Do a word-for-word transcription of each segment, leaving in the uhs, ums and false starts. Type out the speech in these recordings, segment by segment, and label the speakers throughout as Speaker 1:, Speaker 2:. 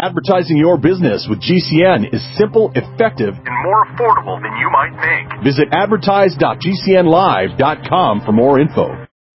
Speaker 1: Advertising your business with G C N is simple, effective, and more affordable than you might think. Visit advertise dot g c n live dot com for more info.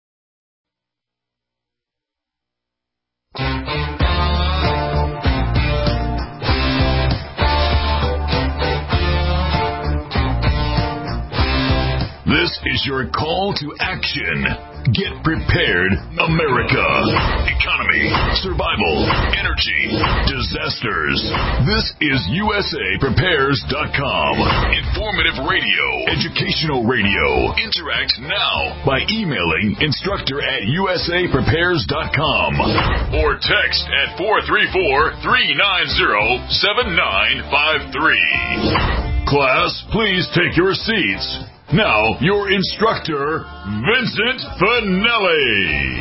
Speaker 2: This is your call to action. Get prepared, America. Economy, survival, energy, disasters. This is U S A Prepares dot com. Informative radio, educational radio. Interact now by emailing instructor at U S A Prepares dot com or text at four three four, three nine zero, seven nine five three. Class, please take your seats. Now, your instructor, Vincent Finelli.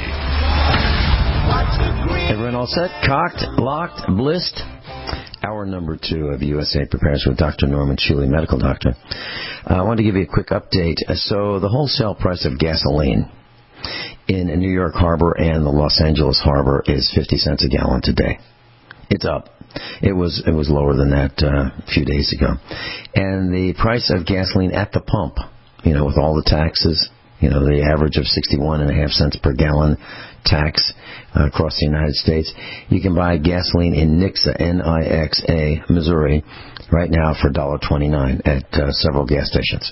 Speaker 3: Everyone all set? Cocked, locked, blissed? Hour number two of U S A Prepares with Doctor Norman Schuele, medical doctor. Uh, I want to give you a quick update. So the wholesale price of gasoline in New York Harbor and the Los Angeles Harbor is fifty cents a gallon today. It's up. It was it was lower than that uh, a few days ago. And the price of gasoline at the pump, you know, with all the taxes, you know, the average of sixty-one and a half cents per gallon tax uh, across the United States. You can buy gasoline in Nixa, N I X A, Missouri, right now for one dollar twenty-nine at uh, several gas stations.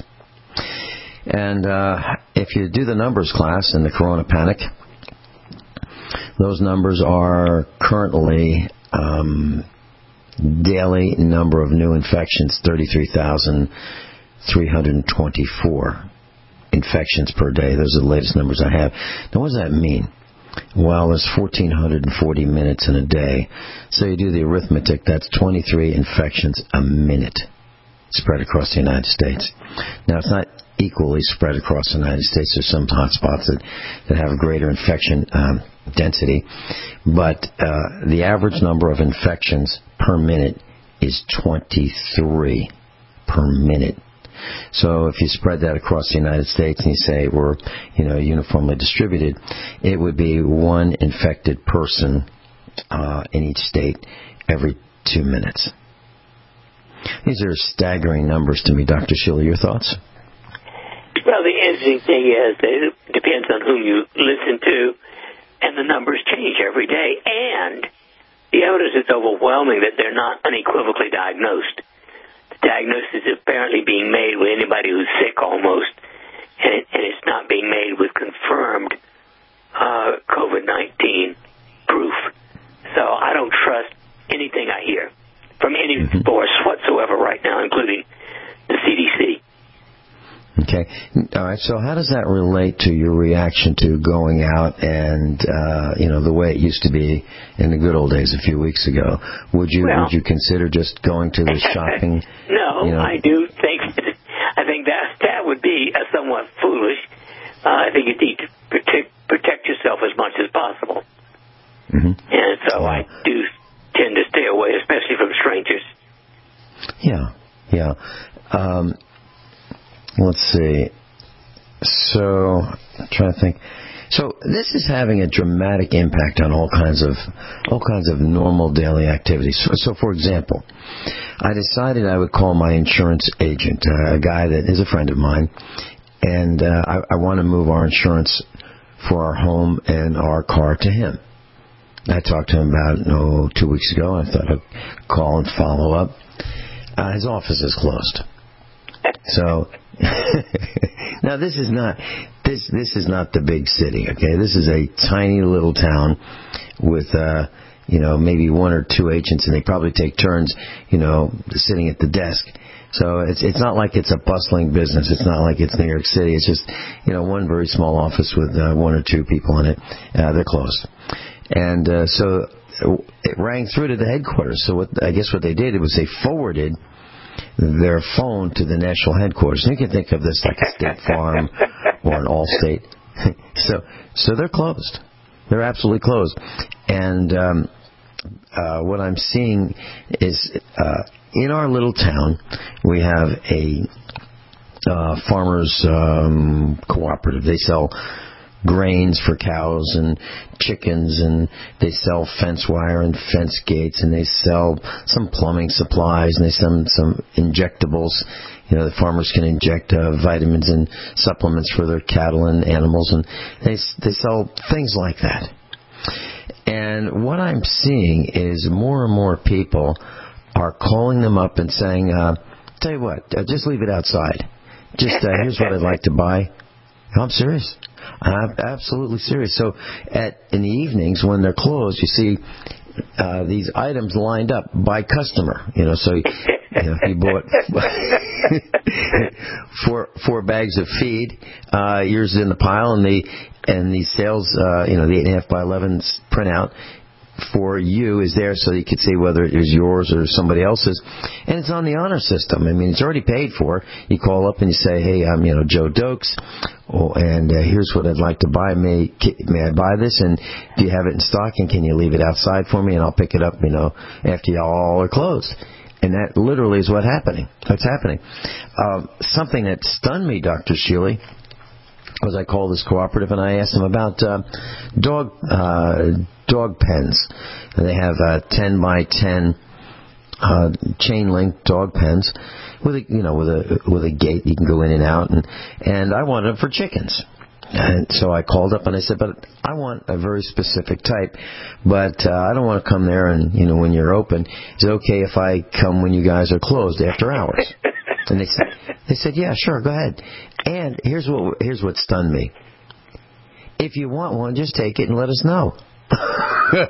Speaker 3: And uh, if you do the numbers class in the Corona Panic, those numbers are currently um, daily number of new infections, thirty-three thousand three hundred twenty-four infections per day. Those are the latest numbers I have. Now, what does that mean? Well, there's one thousand four hundred forty minutes in a day. So you do the arithmetic, that's twenty-three infections a minute spread across the United States. Now, it's not equally spread across the United States. There's some hot spots that, that have a greater infection um, density. But uh, the average number of infections per minute is twenty-three per minute. So if you spread that across the United States and you say we're, you know, uniformly distributed, it would be one infected person uh, in each state every two minutes. These are staggering numbers to me, Doctor Schuele. Your thoughts?
Speaker 4: Well, the interesting thing is that it depends on whom you listen to, and the numbers change every day. And the evidence is overwhelming that they're not unequivocally diagnosed. Diagnosis is apparently being made with anybody who's sick almost, and, it, and it's not being made with confirmed uh, COVID nineteen proof. So I don't trust anything I hear from any
Speaker 3: mm-hmm.
Speaker 4: source whatsoever right now, including the C D C.
Speaker 3: Okay. All right. So how does that relate to your reaction to going out and, uh, you know, the way it used to be in the good old days a few weeks ago? Would you
Speaker 4: well,
Speaker 3: would you consider just going to the shopping?
Speaker 4: No,
Speaker 3: you know?
Speaker 4: I do think I think that that would be uh, somewhat foolish. Uh, I think you need to protect protect yourself as much as possible,
Speaker 3: mm-hmm.
Speaker 4: and so wow. I do tend to stay away, especially from strangers.
Speaker 3: Yeah. Yeah. Um, Let's see. So, I'm trying to think. So, this is having a dramatic impact on all kinds of all kinds of normal daily activities. So, so for example, I decided I would call my insurance agent, uh, a guy that is a friend of mine, and uh, I, I want to move our insurance for our home and our car to him. I talked to him about, no, two weeks ago. I thought I'd call and follow up. Uh, his office is closed. So, now this is not this this is not the big city, okay? This is a tiny little town with uh, you know, maybe one or two agents, and they probably take turns, you know, sitting at the desk. So it's it's not like it's a bustling business. It's not like it's New York City. It's just, you know, one very small office with uh, one or two people in it. Uh, they're closed, and uh, so it rang through to the headquarters. So what I guess what they did was they forwarded their phone to the national headquarters. And you can think of this like a State Farm or an Allstate. so, so they're closed. They're absolutely closed. And um, uh, what I'm seeing is uh, in our little town, we have a uh, farmers um, cooperative. They sell grains for cows and chickens, and they sell fence wire and fence gates, and they sell some plumbing supplies, and they sell some injectables. You know, the farmers can inject uh, vitamins and supplements for their cattle and animals, and they they sell things like that. And what I'm seeing is more and more people are calling them up and saying, uh, tell you what, uh, just leave it outside. Just uh, here's what I'd like to buy. I'm serious. I'm absolutely serious. So at in the evenings when they're closed, you see uh, these items lined up by customer. You know, so you know, he bought four four bags of feed. Uh, yours in the pile, and the and the sales, uh, you know, the eight and a half by eleven printout for you is there, so you can see whether it is yours or somebody else's, and it's on the honor system. I mean, it's already paid for. You call up and you say, "Hey, I'm you know Joe Dokes, oh, and uh, here's what I'd like to buy. May may I buy this? And do you have it in stock? And can you leave it outside for me? And I'll pick it up, you know, after y'all are closed." And that literally is what's happening. What's happening? Um, something that stunned me, Doctor Shealy, was I called this cooperative and I asked them about uh, dog uh, dog pens. And they have uh, ten by ten uh, chain link dog pens with a you know with a with a gate you can go in and out, and and I wanted them for chickens. And so I called up and I said, but I want a very specific type, but uh, I don't want to come there and, you know, when you're open. Is it okay if I come when you guys are closed after hours? And they said, they said, yeah, sure, go ahead. And here's what here's what stunned me. If you want one, just take it and let us know.
Speaker 4: Now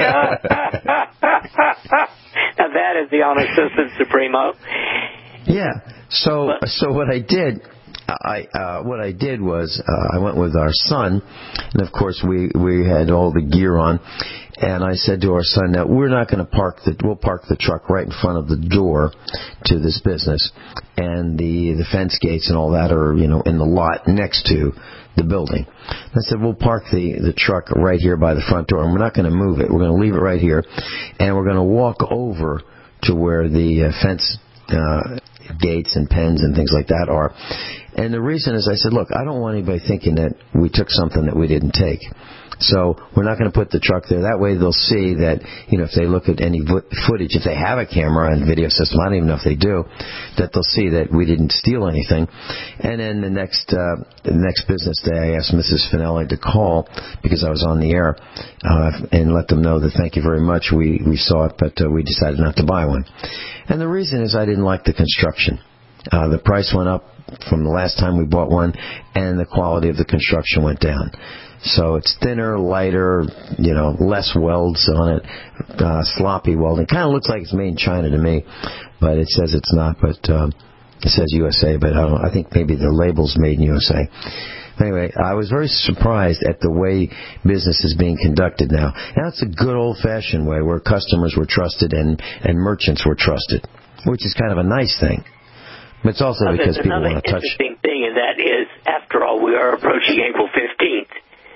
Speaker 4: that is the honor system supremo.
Speaker 3: Yeah. So so what I did. I uh, what I did was uh, I went with our son, and of course we we had all the gear on, and I said to our son, "Now we're not going to park the we'll park the truck right in front of the door to this business, and the the fence gates and all that are you know in the lot next to the building." I said, "We'll park the the truck right here by the front door, and we're not going to move it. We're going to leave it right here, and we're going to walk over to where the uh, fence." Uh, gates and pens and things like that are. And the reason is I said, look, I don't want anybody thinking that we took something that we didn't take. So we're not going to put the truck there. That way they'll see that, you know, if they look at any footage, if they have a camera and video system, I don't even know if they do, that they'll see that we didn't steal anything. And then the next uh, the next business day, I asked Missus Finelli to call because I was on the air uh, and let them know that thank you very much. We, we saw it, but uh, we decided not to buy one. And the reason is I didn't like the construction. Uh, the price went up from the last time we bought one, and the quality of the construction went down. So it's thinner, lighter, you know, less welds on it, uh, sloppy welding. Kind of looks like it's made in China to me, but it says it's not. But um, it says U S A, but I don't. I think maybe the label's made in U S A. Anyway, I was very surprised at the way business is being conducted now. Now it's a good old-fashioned way where customers were trusted and and merchants were trusted, which is kind of a nice thing. But it's also
Speaker 4: well,
Speaker 3: because people want to touch.
Speaker 4: Another interesting thing, and that is, after all, we are approaching April fifteenth.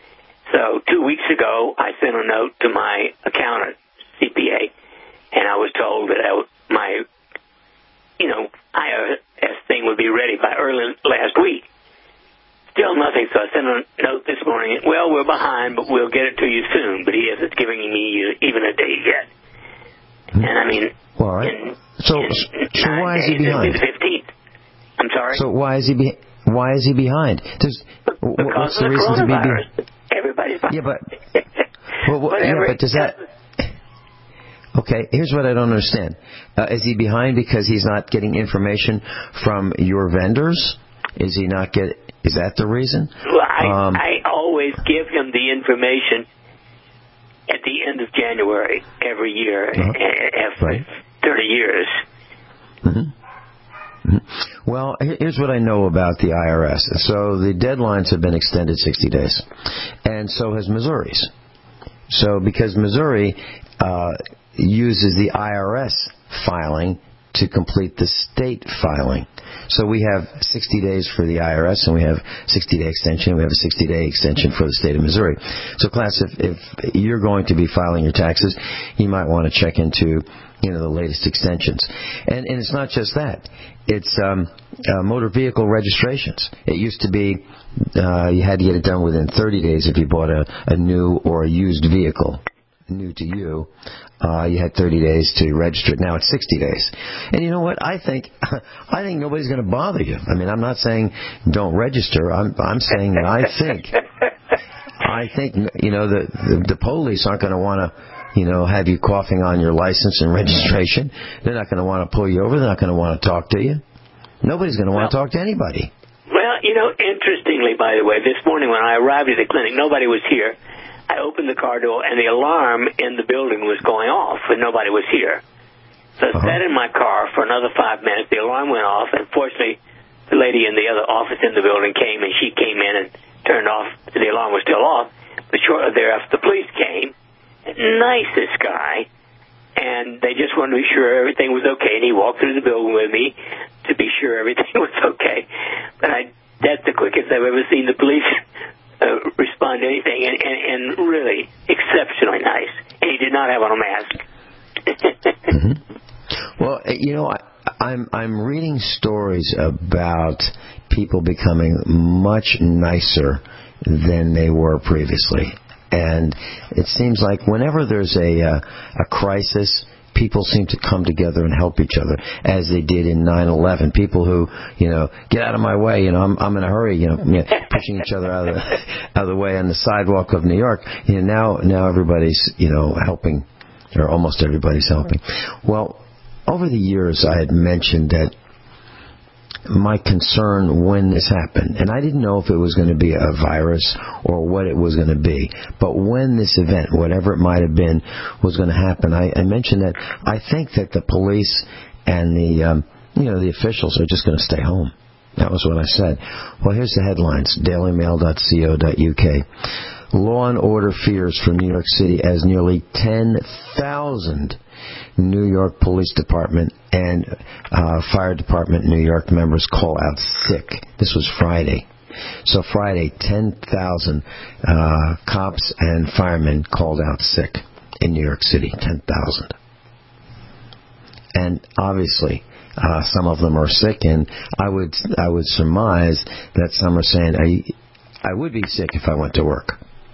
Speaker 4: So two weeks ago, I sent a note to my accountant, C P A, and I was told that I, my, you know, I R S thing would be ready by early last week. Still nothing, so I sent a note this morning. Well, we're behind, but we'll get it to you soon. But he isn't giving me even a date yet. And I mean,
Speaker 3: well, all right.
Speaker 4: in,
Speaker 3: so,
Speaker 4: in
Speaker 3: so why is he behind?
Speaker 4: The fifteenth. I'm sorry.
Speaker 3: So why is he be, why is he behind? There's,
Speaker 4: because
Speaker 3: what's
Speaker 4: of
Speaker 3: the
Speaker 4: the
Speaker 3: reason to be
Speaker 4: coronavirus.
Speaker 3: behind?
Speaker 4: Everybody's behind.
Speaker 3: Yeah, but well, well, yeah, but does that? Okay, here's what I don't understand. Uh, is he behind because he's not getting information from your vendors? Is he not get? Is that the reason?
Speaker 4: Well, I,
Speaker 3: um,
Speaker 4: I always give him the information at the end of January every year, uh-huh. after
Speaker 3: right.
Speaker 4: thirty years.
Speaker 3: Mm-hmm. Mm-hmm. Well, here's what I know about the I R S. So the deadlines have been extended sixty days, and so has Missouri's. So because Missouri uh, uses the I R S filing to complete the state filing. So we have sixty days for the I R S, and we have sixty-day extension. We have a sixty-day extension for the state of Missouri. So, class, if, if you're going to be filing your taxes, you might want to check into you know, the latest extensions. And, and it's not just that. It's um, uh, motor vehicle registrations. It used to be uh, you had to get it done within thirty days if you bought a, a new or a used vehicle, new to you. Uh, you had thirty days to register it. Now it's sixty days. And you know what? I think I think nobody's going to bother you. I mean, I'm not saying don't register. I'm I'm saying that I think I think you know the the, the police aren't going to want to, you know, have you coughing on your license and registration. They're not going to want to pull you over. They're not going to want to talk to you. Nobody's going to want
Speaker 4: well,
Speaker 3: to talk to anybody.
Speaker 4: Well, you know, interestingly, by the way, this morning when I arrived at the clinic, nobody was here. I opened the car door, and the alarm in the building was going off, and nobody was here. So I uh-huh. sat in my car for another five minutes. The alarm went off, and fortunately, the lady in the other office in the building came, and she came in and turned off. The alarm was still off. But shortly thereafter, the police came. Nicest guy, and they just wanted to be sure everything was okay, and he walked through the building with me to be sure everything was okay. But I, that's the quickest I've ever seen the police uh, respond to anything, and, and, and really exceptionally nice. And he did not have on a mask.
Speaker 3: mm-hmm. Well, you know, I, I'm I'm reading stories about people becoming much nicer than they were previously. And it seems like whenever there's a uh, a crisis, people seem to come together and help each other, as they did in nine eleven. People who, you know, get out of my way, you know, I'm I'm in a hurry, you know, pushing each other out of the, out of the way on the sidewalk of New York. You know, now now everybody's, you know, helping, or almost everybody's helping. Well, over the years, I had mentioned that my concern when this happened, and I didn't know if it was going to be a virus or what it was going to be, but when this event, whatever it might have been, was going to happen, I, I mentioned that I think that the police and the um, you know the officials are just going to stay home. That was what I said. Well, here's the headlines: daily mail dot co dot u k. Law and order fears for New York City as nearly ten thousand New York Police Department and uh, Fire Department New York members call out sick. This was Friday. So Friday, ten thousand uh, cops and firemen called out sick in New York City. ten thousand. And obviously, uh, some of them are sick, and I would I would surmise that some are saying, I, I would be sick if I went to work.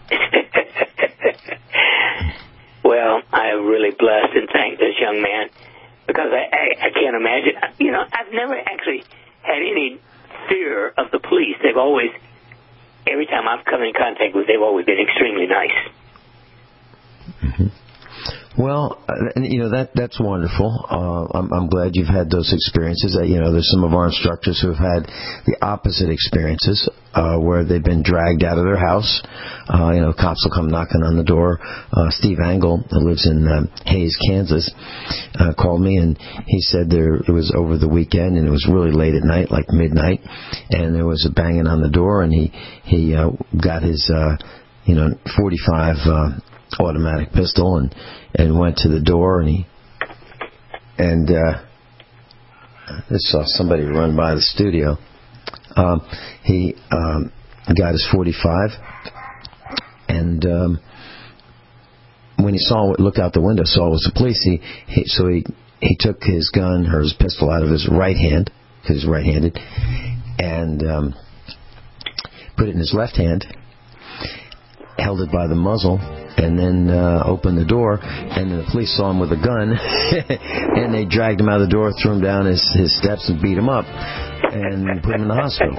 Speaker 4: Well, I'm really blessed and thank this young man, because I, I, I can't imagine. You know, I've never actually had any fear of the police. They've always, every time I've come in contact with, they've always been extremely nice.
Speaker 3: Mm-hmm. Well, uh, you know, that that's wonderful. Uh, I'm, I'm glad you've had those experiences. Uh, you know, there's some of our instructors who have had the opposite experiences, uh, where they've been dragged out of their house. Uh, you know, cops will come knocking on the door. Uh, Steve Angle, who lives in uh, Hayes, Kansas, uh, called me, and he said there it was over the weekend, and it was really late at night, like midnight, and there was a banging on the door, and he he uh, got his uh, you know forty-five uh, automatic pistol and. and went to the door, and he, and, uh, I just saw somebody run by the studio. Um, he, um, got his forty-five, and, um, when he saw, looked out the window, saw it was the police, he, he so he, he took his gun, or his pistol out of his right hand, because he's right-handed, and, um, put it in his left hand, held it by the muzzle, and then uh, opened the door, and the police saw him with a gun, and they dragged him out of the door, threw him down his, his steps, and beat him up, and put him in the hospital.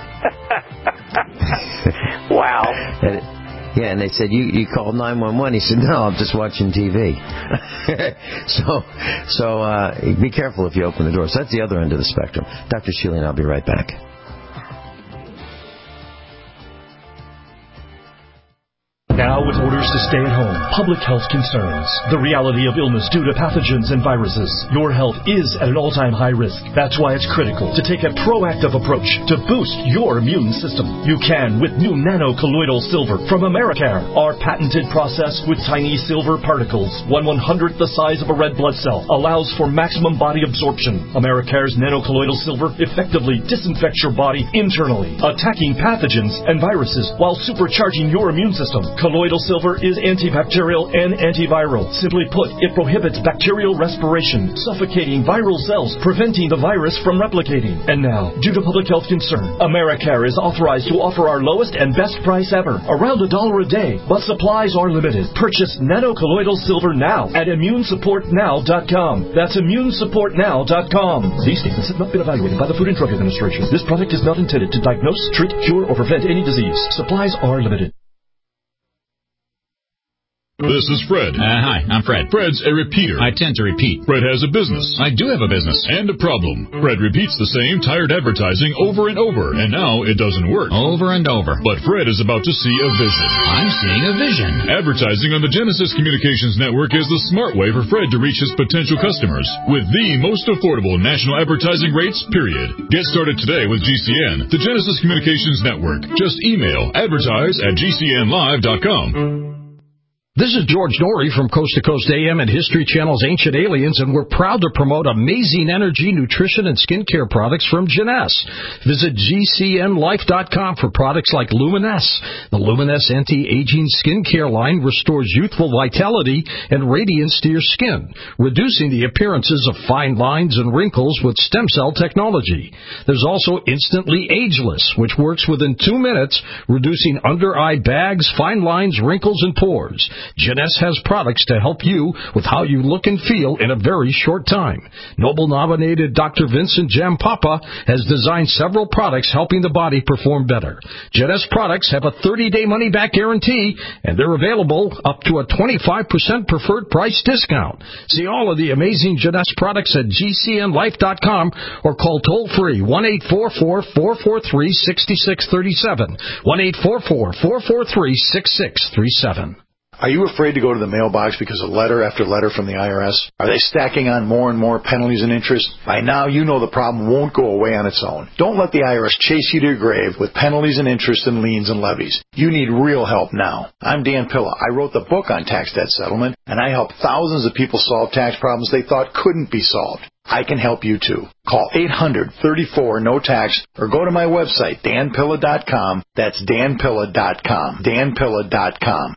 Speaker 4: Wow.
Speaker 3: And it, yeah, and they said, you, you called nine one one. He said, no, I'm just watching T V. so so uh, be careful if you open the door. So that's the other end of the spectrum. Doctor Sheely and I'll be right back.
Speaker 5: Now with orders to stay at home, public health concerns, the reality of illness due to pathogens and viruses, your health is at an all-time high risk. That's why it's critical to take a proactive approach to boost your immune system. You can with new nano-colloidal silver from Americare. Our patented process with tiny silver particles, one one-hundredth the size of a red blood cell, allows for maximum body absorption. Americare's nano-colloidal silver effectively disinfects your body internally, attacking pathogens and viruses while supercharging your immune system. Colloidal silver Silver is antibacterial and antiviral. Simply put, it prohibits bacterial respiration, suffocating viral cells, preventing the virus from replicating. And now, due to public health concern, Americare is authorized to offer our lowest and best price ever, around a dollar a day. But supplies are limited. Purchase nanocolloidal silver now at immune support now dot com. That's immune support now dot com. These statements have not been evaluated by the Food and Drug Administration. This product is not intended to diagnose, treat, cure, or prevent any disease. Supplies are limited.
Speaker 2: This is Fred.
Speaker 6: Uh, hi, I'm Fred.
Speaker 2: Fred's a repeater.
Speaker 6: I tend to repeat.
Speaker 2: Fred has a business.
Speaker 6: I do have a business.
Speaker 2: And a problem. Fred repeats the same tired advertising over and over, and now it doesn't work.
Speaker 6: Over and over.
Speaker 2: But Fred is about to see a vision.
Speaker 6: I'm seeing a vision.
Speaker 2: Advertising on the Genesis Communications Network is the smart way for Fred to reach his potential customers with the most affordable national advertising rates, period. Get started today with G C N, the Genesis Communications Network. Just email advertise at G C N live dot com.
Speaker 7: This is George Norrie from Coast to Coast A M and History Channel's Ancient Aliens, and we're proud to promote amazing energy, nutrition, and skincare products from Jeunesse. Visit G C N life dot com for products like Luminesse. The Luminesse anti-aging skincare line restores youthful vitality and radiance to your skin, reducing the appearances of fine lines and wrinkles with stem cell technology. There's also Instantly Ageless, which works within two minutes, reducing under-eye bags, fine lines, wrinkles, and pores. Jeunesse has products to help you with how you look and feel in a very short time. Nobel-nominated Doctor Vincent Jampapa has designed several products helping the body perform better. Jeunesse products have a thirty-day money-back guarantee, and they're available up to a twenty-five percent preferred price discount. See all of the amazing Jeunesse products at G C N life dot com or call toll-free one eight four four, four four three, six six three seven, one eight four four, four four three, six six three seven.
Speaker 8: Are you afraid to go to the mailbox because of letter after letter from the I R S? Are they stacking on more and more penalties and interest? By now, you know the problem won't go away on its own. Don't let the I R S chase you to your grave with penalties and interest and liens and levies. You need real help now. I'm Dan Pilla. I wrote the book on tax debt settlement, and I help thousands of people solve tax problems they thought couldn't be solved. I can help you too. Call eight hundred, thirty-four, no tax or go to my website, dan pilla dot com. That's dan pilla dot com. dan pilla dot com.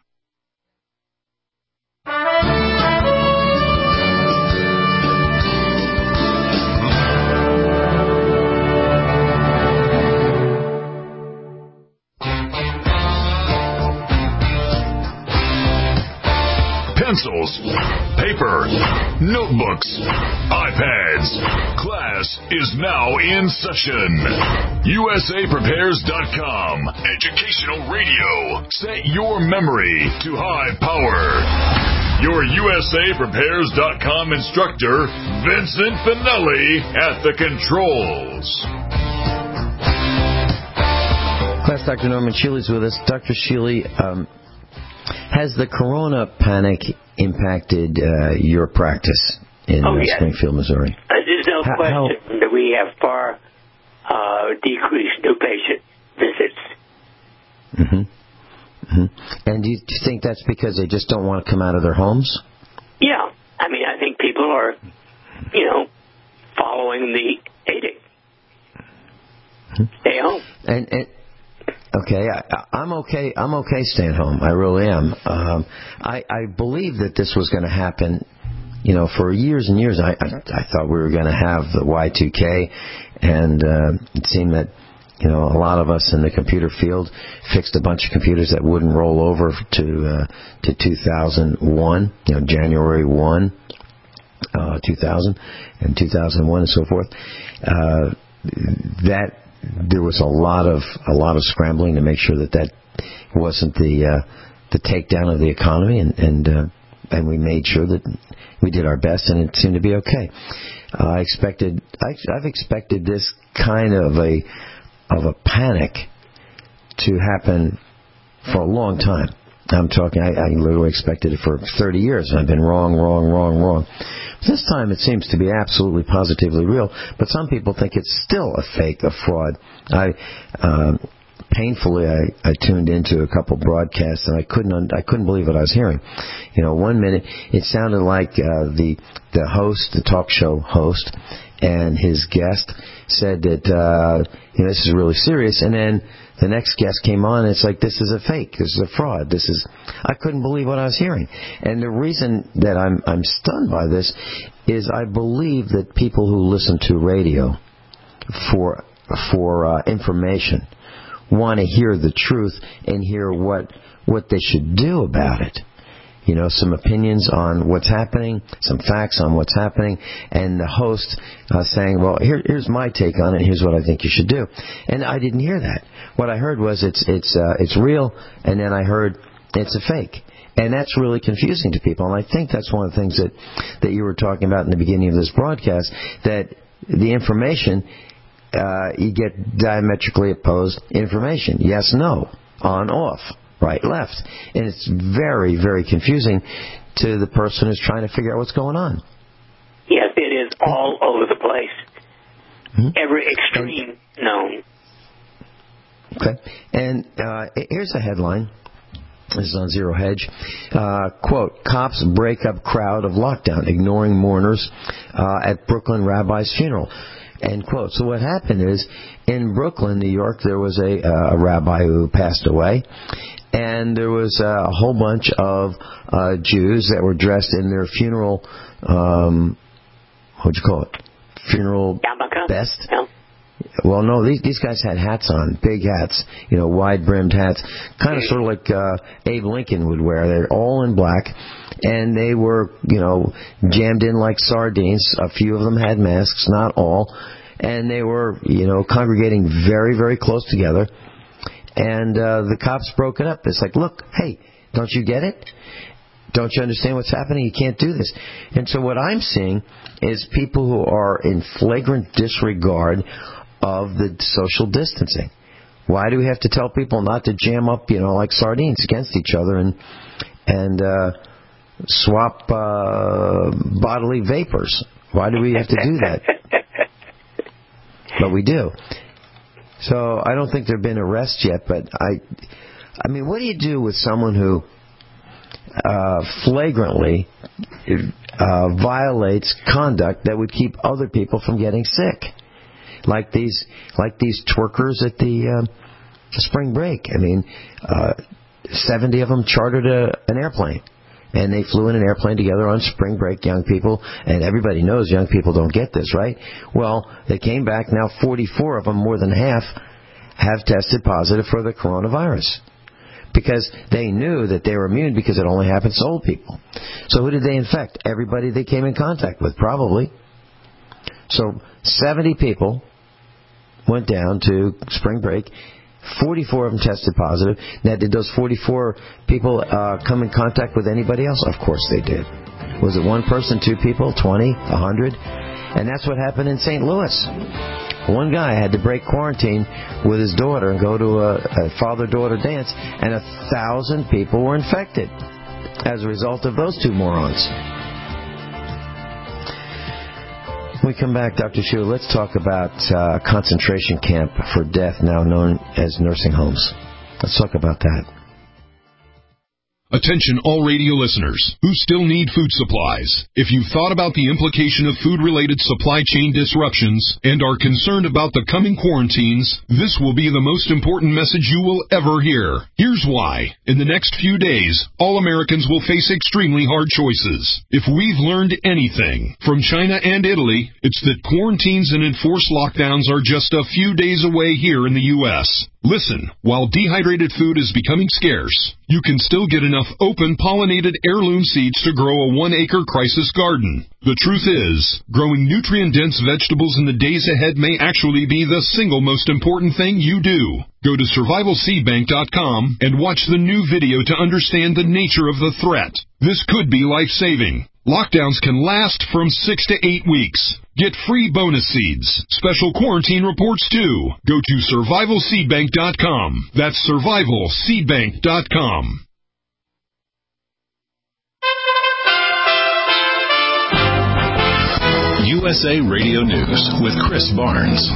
Speaker 2: Pencils, paper, notebooks, iPads. Class is now in session. U S A Prepares dot com. Educational radio. Set your memory to high power. Your U S A Prepares dot com instructor, Vincent Finelli, at the controls.
Speaker 3: Class, Doctor Norman Shealy is with us. Doctor Shealy, um, has the corona panic impacted uh, your practice in
Speaker 4: oh,
Speaker 3: uh,
Speaker 4: yes.
Speaker 3: Springfield, Missouri?
Speaker 4: Uh, there's no
Speaker 3: how,
Speaker 4: question
Speaker 3: how...
Speaker 4: that we have far uh, decreased new patient visits.
Speaker 3: Mm-hmm. Mm-hmm. And do you, do you think that's because they just don't want to come out of their homes?
Speaker 4: Yeah. I mean, I think people are, you know, following the edict. Mm-hmm. Stay home.
Speaker 3: And... and Okay, I, I'm okay. I'm okay staying home. I really am. Um, I, I believe that this was going to happen. You know, for years and years, I, I, I thought we were going to have the Y two K, and uh, it seemed that you know a lot of us in the computer field fixed a bunch of computers that wouldn't roll over to uh, to two thousand one. You know, January first, uh, two thousand, and two thousand one, and so forth. Uh, that. There was a lot of a lot of scrambling to make sure that that wasn't the uh, the takedown of the economy, and and uh, and we made sure that we did our best, and it seemed to be okay. Uh, I expected I, I've expected this kind of a of a panic to happen for a long time. I'm talking. I, I literally expected it for thirty years, and I've been wrong, wrong, wrong, wrong. This time it seems to be absolutely positively real, but some people think it's still a fake, a fraud. I, um, painfully, I, I tuned into a couple broadcasts, and I couldn't I couldn't believe what I was hearing. You know, one minute it sounded like uh, the the host, the talk show host, and his guest said that uh, you know, this is really serious, and then the next guest came on, and it's like, this is a fake, this is a fraud, this is... I couldn't believe what I was hearing. And the reason that I'm I'm stunned by this is I believe that people who listen to radio for for uh, information want to hear the truth and hear what what they should do about it. You know, some opinions on what's happening, some facts on what's happening, and the host uh, saying, well, here, here's my take on it, here's what I think you should do. And I didn't hear that. What I heard was it's it's uh, it's real, and then I heard it's a fake. And that's really confusing to people. And I think that's one of the things that, that you were talking about in the beginning of this broadcast, that the information, uh, you get diametrically opposed information. Yes, no, on, off. Right, left. And it's very, very confusing to the person who's trying to figure out what's going on.
Speaker 4: Yes, it is all over the place. Mm-hmm. Every extreme known.
Speaker 3: Okay. And uh, here's a headline. This is on Zero Hedge. Uh, quote, cops break up crowd of lockdown, ignoring mourners uh, at Brooklyn rabbi's funeral. End quote. So what happened is, in Brooklyn, New York, there was a, uh, a rabbi who passed away. And there was a whole bunch of uh, Jews that were dressed in their funeral, um, what'd you call it? Funeral
Speaker 4: Yarmulke.
Speaker 3: best?
Speaker 4: Yeah.
Speaker 3: Well, no, these, these guys had hats on, big hats, you know, wide-brimmed hats, kind of sort of like uh, Abe Lincoln would wear. They're all in black, and they were, you know, jammed in like sardines. A few of them had masks, not all, and they were, you know, congregating very, very close together. And uh, the cops broke it up. It's like, look, hey, don't you get it? Don't you understand what's happening? You can't do this. And so what I'm seeing is people who are in flagrant disregard of the social distancing. Why do we have to tell people not to jam up, you know, like sardines against each other and and uh, swap uh, bodily vapors? Why do we have to do that? But we do. So I don't think there have been arrests yet, but I, I mean, what do you do with someone who uh, flagrantly uh, violates conduct that would keep other people from getting sick, like these, like these twerkers at the uh, spring break? I mean, uh, seventy of them chartered a, an airplane. And they flew in an airplane together on spring break, young people, and everybody knows young people don't get this, right? Well, they came back, now forty-four of them, more than half, have tested positive for the coronavirus. Because they knew that they were immune because it only happens to old people. So who did they infect? Everybody they came in contact with, probably. So seventy people went down to spring break. forty-four of them tested positive. Now, did those forty-four people uh, come in contact with anybody else? Of course they did. Was it one person, two people, twenty, a hundred? And that's what happened in Saint Louis. One guy had to break quarantine with his daughter and go to a, a father-daughter dance, and a thousand people were infected as a result of those two morons. When we come back, Doctor Shu, let's talk about uh, concentration camp for death, now known as nursing homes. Let's talk about that.
Speaker 2: Attention all radio listeners who still need food supplies. If you've thought about the implication of food-related supply chain disruptions and are concerned about the coming quarantines, this will be the most important message you will ever hear. Here's why. In the next few days, all Americans will face extremely hard choices. If we've learned anything from China and Italy, it's that quarantines and enforced lockdowns are just a few days away here in the U S Listen, while dehydrated food is becoming scarce, you can still get enough open pollinated heirloom seeds to grow a one-acre crisis garden. The truth is, growing nutrient-dense vegetables in the days ahead may actually be the single most important thing you do. Go to survival seed bank dot com and watch the new video to understand the nature of the threat. This could be life-saving. Lockdowns can last from six to eight weeks. Get free bonus seeds, special quarantine reports too. Go to survival seed bank dot com. That's survival seed bank dot com. U S A Radio News with Chris Barnes.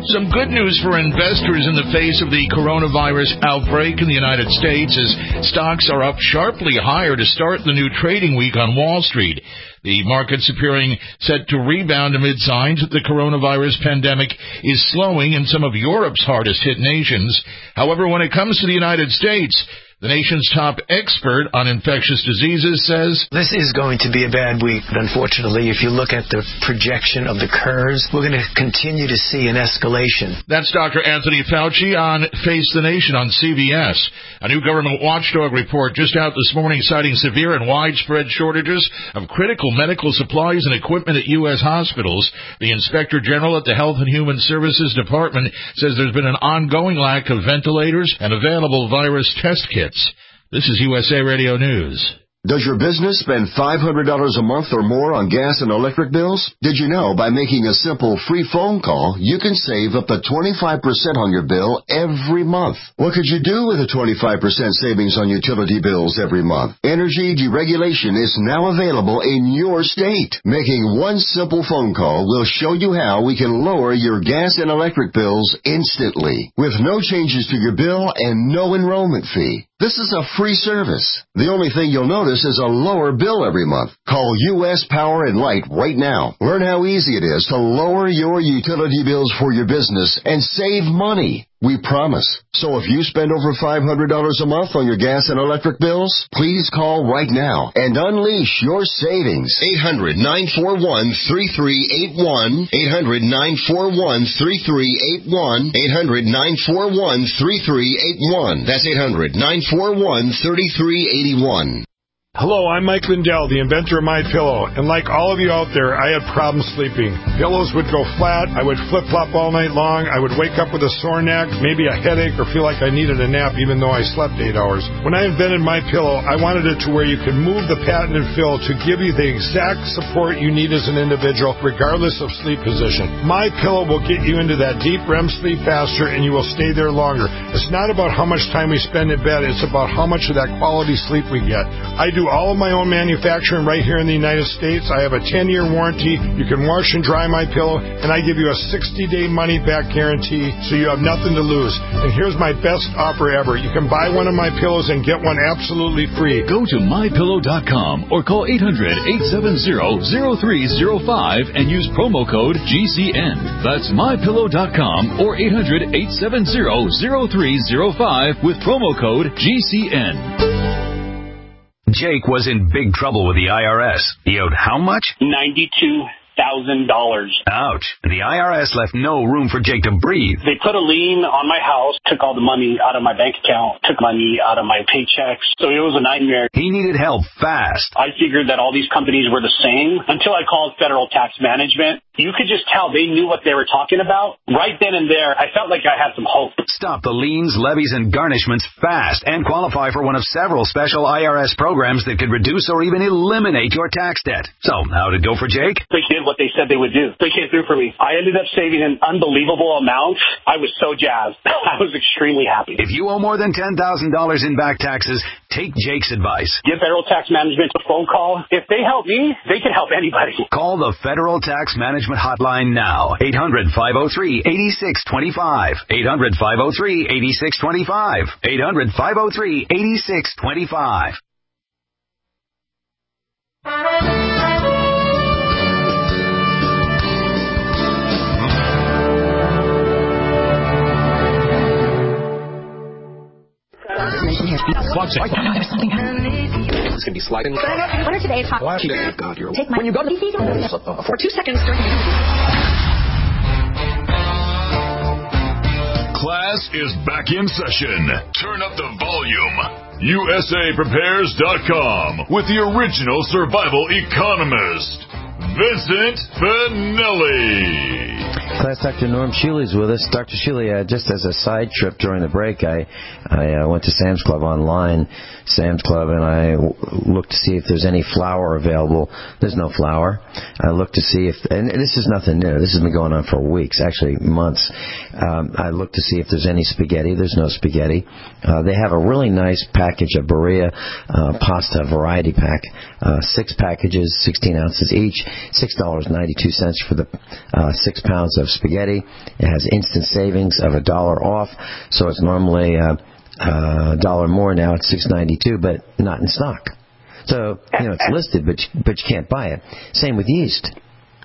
Speaker 9: Some good news for investors in the face of the coronavirus outbreak in the United States as stocks are up sharply higher to start the new trading week on Wall Street. The market's appearing set to rebound amid signs that the coronavirus pandemic is slowing in some of Europe's hardest hit nations. However, when it comes to the United States, the nation's top expert on infectious diseases says,
Speaker 10: this is going to be a bad week. Unfortunately, if you look at the projection of the curves, we're going to continue to see an escalation.
Speaker 9: That's Doctor Anthony Fauci on Face the Nation on C B S. A new government watchdog report just out this morning citing severe and widespread shortages of critical medical supplies and equipment at U S hospitals. The Inspector General at the Health and Human Services Department says there's been an ongoing lack of ventilators and available virus test kits. This is U S A Radio News.
Speaker 11: Does your business spend five hundred dollars a month or more on gas and electric bills? Did you know by making a simple free phone call, you can save up to twenty-five percent on your bill every month? What could you do with a twenty-five percent savings on utility bills every month? Energy deregulation is now available in your state. Making one simple phone call will show you how we can lower your gas and electric bills instantly, with no changes to your bill and no enrollment fee. This is a free service. The only thing you'll notice is a lower bill every month. Call U S Power and Light right now. Learn how easy it is to lower your utility bills for your business and save money. We promise. So if you spend over five hundred dollars a month on your gas and electric bills, please call right now and unleash your savings. eight hundred, nine four one, three three eight one. eight hundred, nine four one, three three eight one. eight hundred, nine four one, three three eight one. That's eight hundred, nine four one, three three eight one.
Speaker 12: Hello, I'm Mike Lindell, the inventor of MyPillow, and like all of you out there, I had problems sleeping. Pillows would go flat, I would flip-flop all night long, I would wake up with a sore neck, maybe a headache, or feel like I needed a nap even though I slept eight hours. When I invented MyPillow, I wanted it to where you could move the patented fill to give you the exact support you need as an individual, regardless of sleep position. MyPillow will get you into that deep R E M sleep faster, and you will stay there longer. It's not about how much time we spend in bed, it's about how much of that quality sleep we get. I do all of my own manufacturing right here in the United States. I have a ten-year warranty. You can wash and dry my pillow, and I give you a sixty-day money-back guarantee, so you have nothing to lose. And here's my best offer ever. You can buy one of my pillows and get one absolutely free.
Speaker 13: Go to my pillow dot com or call eight hundred, eight seven zero, zero three zero five and use promo code G C N. That's my pillow dot com or eight hundred, eight seven zero, zero three zero five with promo code G C N.
Speaker 14: Jake was in big trouble with the I R S. He owed how much?
Speaker 15: ninety-two thousand dollars.
Speaker 14: Ouch. The I R S left no room for Jake to breathe.
Speaker 15: They put a lien on my house, took all the money out of my bank account, took money out of my paychecks. So it was a nightmare.
Speaker 14: He needed help fast.
Speaker 15: I figured that all these companies were the same until I called Federal Tax Management. You could just tell they knew what they were talking about. Right then and there, I felt like I had some hope.
Speaker 14: Stop the liens, levies, and garnishments fast and qualify for one of several special I R S programs that could reduce or even eliminate your tax debt. So, how'd it go for Jake?
Speaker 15: They did what they said they would do. They came through for me. I ended up saving an unbelievable amount. I was so jazzed. I was extremely happy.
Speaker 14: If you owe more than ten thousand dollars in back taxes, take Jake's advice.
Speaker 15: Give Federal Tax Management a phone call. If they help me, they can help anybody.
Speaker 14: Call the Federal Tax Management Hotline now. eight hundred, five oh three, eight six two five. eight hundred, five oh three, eight six two five. eight hundred, five oh three, eight six two five.
Speaker 16: It's going to be sliding. What are today's hot? God, you're Take my, when you go to the for two seconds during the
Speaker 2: Class is back in session. Turn up the volume. U S A Prepares dot com with the original survival economist, Vincent Finelli.
Speaker 3: Class Doctor Norm Shealy is with us. Doctor Shealy, uh, just as a side trip during the break, I I uh, went to Sam's Club online, Sam's Club, and I w- looked to see if there's any flour available. There's no flour. I looked to see if, and this is nothing new. This has been going on for weeks, actually months. Um, I looked to see if there's any spaghetti. There's no spaghetti. Uh, they have a really nice package of Berea uh, pasta variety pack, uh, six packages, sixteen ounces each, six dollars and ninety-two cents for the uh, six pounds of of spaghetti. It has instant savings of a dollar off, so it's normally uh, a dollar more now. It's six ninety-two, but not in stock. So, you know, it's listed, but you, but you can't buy it. Same with yeast.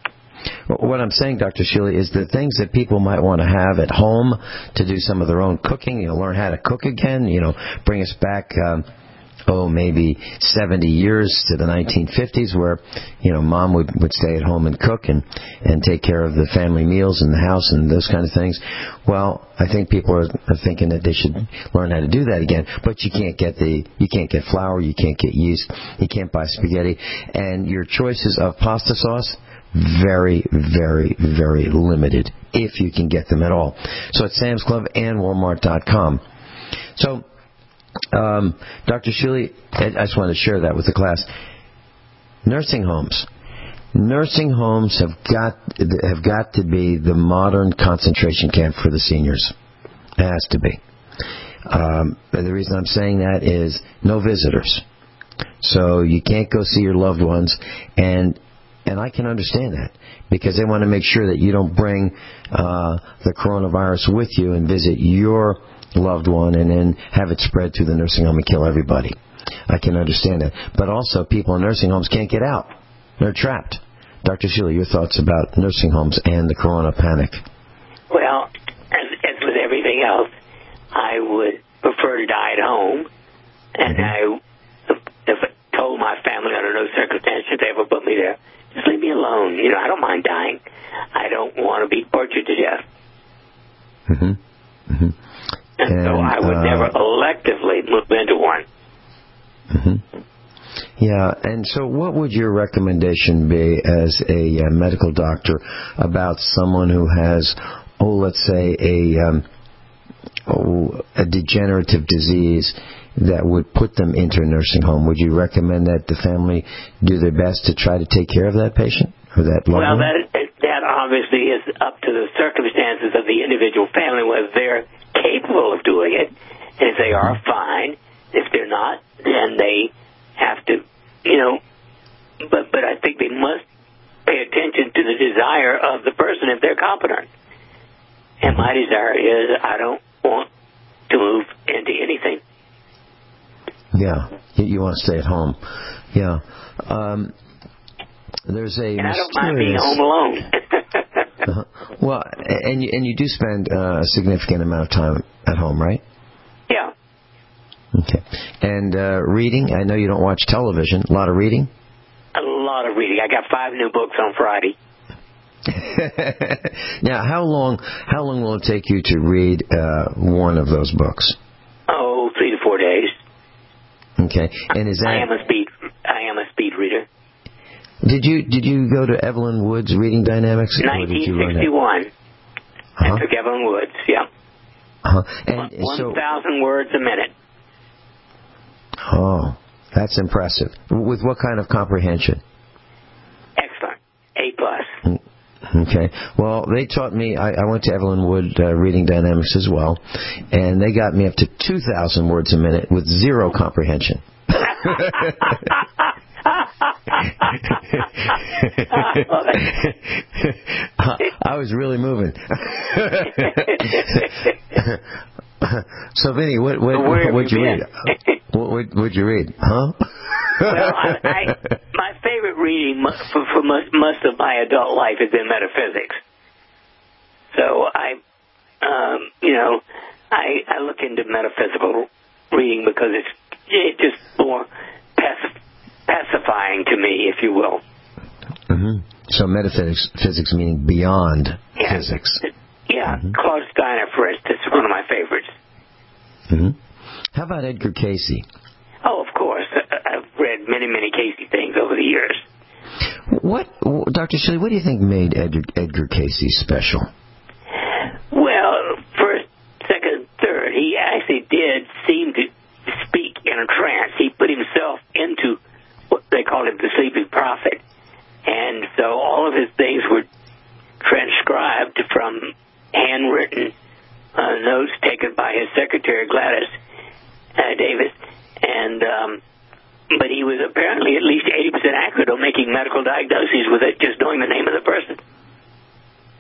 Speaker 3: What I'm saying, Doctor Shealy, is the things that people might want to have at home to do some of their own cooking, you know, learn how to cook again, you know, bring us back, um, oh, maybe seventy years to the nineteen fifties where, you know, Mom would, would stay at home and cook and, and take care of the family meals in the house and those kind of things. Well, I think people are, are thinking that they should learn how to do that again. But you can't get the, you can't get flour, you can't get yeast, you can't buy spaghetti. And your choices of pasta sauce, very, very, very limited, if you can get them at all. So it's Sam's Club and Walmart dot com. So, um, Doctor Shealy, I just wanted to share that with the class. Nursing homes. Nursing homes have got have got to be the modern concentration camp for the seniors. It has to be. Um, the reason I'm saying that is no visitors. So you can't go see your loved ones, and And I can understand that because they want to make sure that you don't bring uh, the coronavirus with you and visit your loved one and then have it spread through the nursing home and kill everybody. I can understand that. But also, people in nursing homes can't get out. They're trapped. Doctor Shealy, your thoughts about nursing homes and the corona panic?
Speaker 4: Well, as, as with everything else, I would prefer to die at home. And mm-hmm. I, if I told my family under no circumstances should they ever put me there, just leave me alone. You know, I don't mind dying. I don't want to be tortured to death.
Speaker 3: Mm-hmm. Mm-hmm.
Speaker 4: And, and so I would uh, never electively move into one.
Speaker 3: Mm-hmm. Yeah, and so what would your recommendation be as a uh, medical doctor about someone who has, oh, let's say, a, um, oh, a degenerative disease that would put them into a nursing home? Would you recommend that the family do their best to try to take care of that patient or that loved
Speaker 4: well,
Speaker 3: one?
Speaker 4: Well, that, that obviously is up to the circumstances of the individual family, whether they're capable of doing it. And if they are, fine. If they're not, then they have to, you know, but, but I think they must pay attention to the desire of the person if they're competent. And my desire is I don't want to move into anything.
Speaker 3: Yeah, you want to stay at home. Yeah. Um, there's a
Speaker 4: and
Speaker 3: mysterious...
Speaker 4: I don't mind being home alone.
Speaker 3: uh, well, and you, and you do spend uh, a significant amount of time at home, right?
Speaker 4: Yeah.
Speaker 3: Okay. And uh, reading? I know you don't watch television. A lot of reading?
Speaker 4: A lot of reading. I got five new books on Friday.
Speaker 3: Now, how long how long will it take you to read uh, one of those books?
Speaker 4: Oh, three to four days.
Speaker 3: Okay, and is that?
Speaker 4: I am a speed. I am a speed reader.
Speaker 3: Did you did you go to Evelyn Wood's Reading Dynamics?
Speaker 4: nineteen sixty-one. Uh-huh. I took Evelyn Wood's. Yeah.
Speaker 3: Uh-huh. And
Speaker 4: one
Speaker 3: so,
Speaker 4: thousand words a minute.
Speaker 3: Oh, that's impressive. With what kind of comprehension?
Speaker 4: Excellent. A plus.
Speaker 3: Okay. Well, they taught me, I, I went to Evelyn Wood uh, Reading Dynamics as well, and they got me up to two thousand words a minute with zero comprehension. I was really moving. So, Vinny, what what what'd you read? What would would you read? Huh?
Speaker 4: Well, I, I, my favorite reading for, for most, most of my adult life has been metaphysics. So I, um, you know, I I look into metaphysical reading because it's it's just more pacif- pacifying to me, if you will.
Speaker 3: Mm-hmm. So metaphysics, physics meaning beyond
Speaker 4: yeah.
Speaker 3: physics.
Speaker 4: Yeah,
Speaker 3: mm-hmm.
Speaker 4: Claude Steiner, for instance, is one of my favorites.
Speaker 3: Mm-hmm. How about Edgar Cayce?
Speaker 4: Oh, of course. I've read many, many Cayce things over the years.
Speaker 3: What, Doctor Shealy, what do you think made Edgar, Edgar Cayce special?
Speaker 4: Well, first, second, third, he actually did seem to speak in a trance. He put himself into what they called him the sleeping prophet. And so all of his things were transcribed from handwritten uh, notes taken by his secretary, Gladys uh, Davis. And, um, but he was apparently at least eighty percent accurate on making medical diagnoses with it, just knowing the name of the person.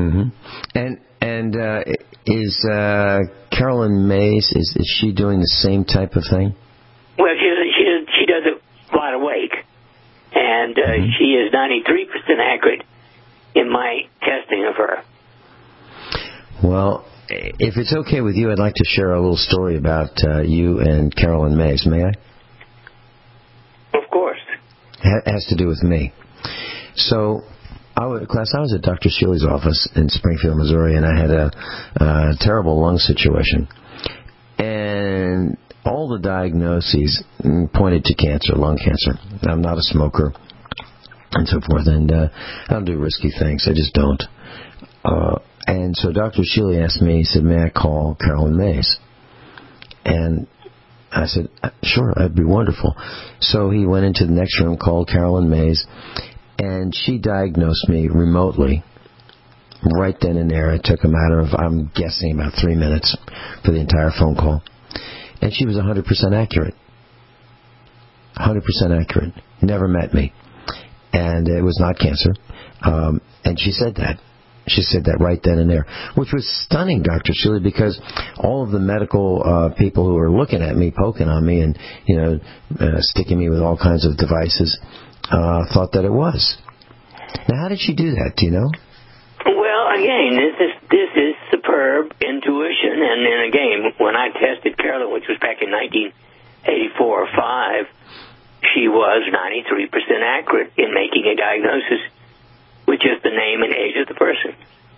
Speaker 3: Mm-hmm. And and uh, is uh, Carolyn Mays, is, is she doing the same type of thing?
Speaker 4: Well, she she she does it wide awake, and uh, mm-hmm. she is ninety-three percent accurate in my testing of her.
Speaker 3: Well, if it's okay with you, I'd like to share a little story about uh, you and Carolyn Mays. May I?
Speaker 4: Of course.
Speaker 3: It has to do with me. So, I was, class, I was at Doctor Shealy's office in Springfield, Missouri, and I had a, a terrible lung situation. And all the diagnoses pointed to cancer, lung cancer. I'm not a smoker, and so forth. And uh, I don't do risky things. I just don't. Uh, and so Doctor Shealy asked me, he said, may I call Carolyn Mays? And I said, sure, that'd be wonderful. So he went into the next room, called Carolyn Mays, and she diagnosed me remotely right then and there. It took a matter of, I'm guessing, about three minutes for the entire phone call. And she was one hundred percent accurate. one hundred percent accurate. Never met me. And it was not cancer. Um, and she said that. She said that right then and there, which was stunning, Doctor Shealy, because all of the medical uh, people who were looking at me, poking on me, and you know, uh, sticking me with all kinds of devices, uh, thought that it was. Now, how did she do that? Do you know?
Speaker 4: Well, again, this is this is superb intuition, and then again, when I tested Carolyn, which was back in nineteen eighty-four or five, she was ninety-three percent accurate in making a diagnosis, which is the name and age of the person.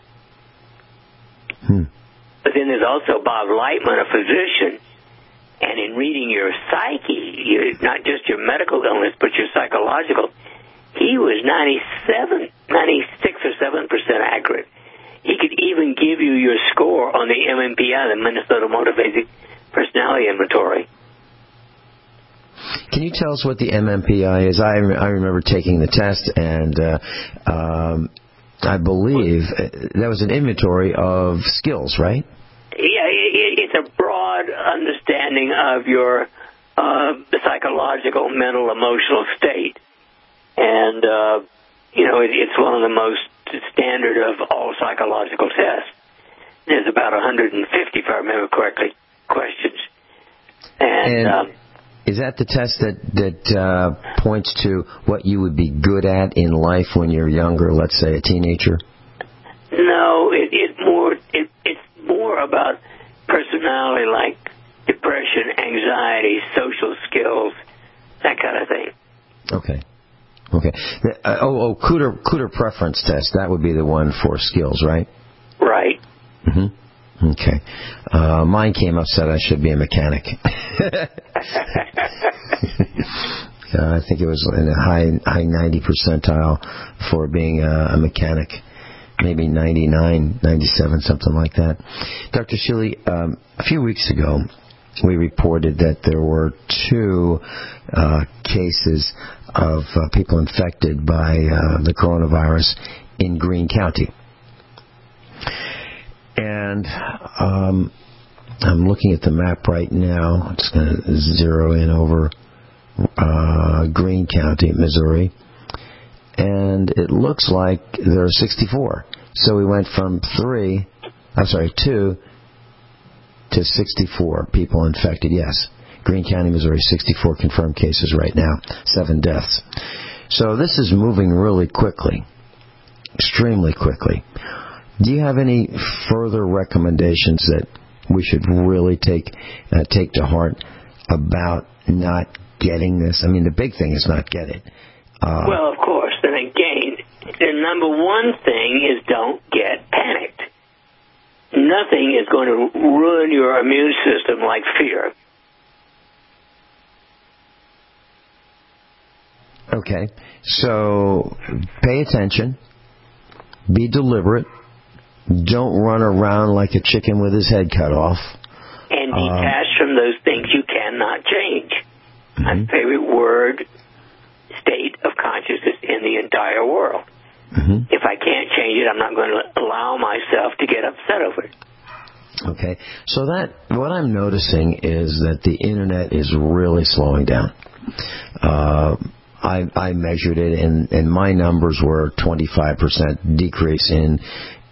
Speaker 3: Hmm.
Speaker 4: But then there's also Bob Lightman, a physician, and in reading your psyche, your, not just your medical illness, but your psychological, he was ninety-seven, ninety-six or seven percent accurate. He could even give you your score on the M M P I, the Minnesota Motivated Personality Inventory.
Speaker 3: Can you tell us what the M M P I is? I, I remember taking the test, and uh, um, I believe that was an inventory of skills, right?
Speaker 4: Yeah, it, it's a broad understanding of your uh, psychological, mental, emotional state. And, uh, you know, it, it's one of the most standard of all psychological tests. There's about one hundred fifty, if I remember correctly, questions. And...
Speaker 3: and
Speaker 4: um,
Speaker 3: is that the test that that uh, points to what you would be good at in life when you're younger, let's say a teenager?
Speaker 4: No, it, it more it, it's more about personality, like depression, anxiety, social skills, that kind of thing.
Speaker 3: Okay, okay. Uh, oh, oh, Cooter Cooter preference test. That would be the one for skills, right?
Speaker 4: Right.
Speaker 3: Mm-hmm. Okay. Uh, mine came up, said I should be a mechanic. uh, I think it was in a high high ninety percentile for being a, a mechanic. Maybe ninety-nine, ninety-seven, something like that. Doctor Shealy, um, a few weeks ago, we reported that there were two uh, cases of uh, people infected by uh, the coronavirus in Greene County. And um, I'm looking at the map right now. I'm just going to zero in over uh, Greene County, Missouri. And it looks like there are sixty-four. So we went from three, I'm sorry, two to sixty-four people infected. Yes, Greene County, Missouri, sixty-four confirmed cases right now, seven deaths. So this is moving really quickly, extremely quickly. Do you have any further recommendations that we should really take uh, take to heart about not getting this? I mean, the big thing is not get it. Uh,
Speaker 4: well, of course. And again, the number one thing is don't get panicked. Nothing is going to ruin your immune system like fear.
Speaker 3: Okay. So pay attention. Be deliberate. Don't run around like a chicken with his head cut off.
Speaker 4: And detach um, from those things you cannot change.
Speaker 3: Mm-hmm.
Speaker 4: My favorite word, state of consciousness in the entire world.
Speaker 3: Mm-hmm.
Speaker 4: If I can't change it, I'm not going to allow myself to get upset over it.
Speaker 3: Okay. So that, what I'm noticing is that the internet is really slowing down. Uh, I, I measured it, and, and my numbers were twenty-five percent decrease in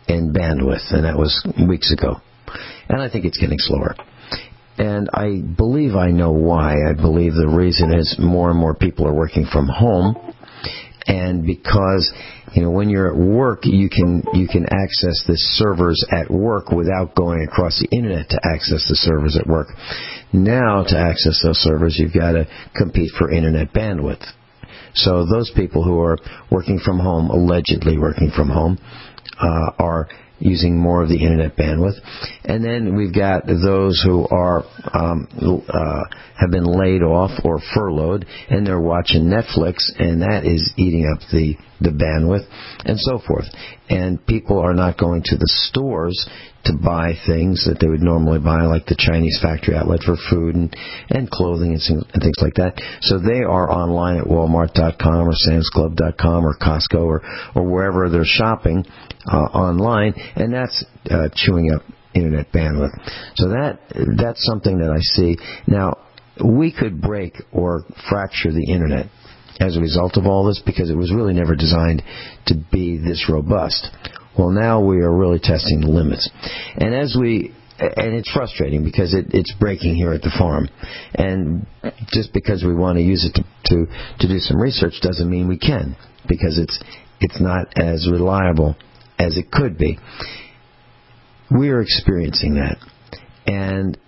Speaker 3: in bandwidth, and that was weeks ago. And I think it's getting slower. And I believe I know why. I believe the reason is more and more people are working from home. And because, you know, when you're at work, you can you can access the servers at work without going across the internet to access the servers at work. Now, to access those servers, you've got to compete for internet bandwidth. So those people who are working from home, allegedly working from home, uh, are using more of the internet bandwidth. And then we've got those who are um, uh, have been laid off or furloughed, and they're watching Netflix, and that is eating up the, the bandwidth, and so forth. And people are not going to the stores to buy things that they would normally buy, like the Chinese factory outlet for food and, and clothing and, and things like that. So they are online at Walmart dot com or Sam's Club dot com or Costco or, or wherever they're shopping uh, online, and that's uh, chewing up internet bandwidth. So that that's something that I see. Now, we could break or fracture the internet as a result of all this because it was really never designed to be this robust. Well, now we are really testing the limits. And as we, and it's frustrating because it, it's breaking here at the farm. And just because we want to use it to, to, to do some research doesn't mean we can, because it's, it's not as reliable as it could be. We are experiencing that. And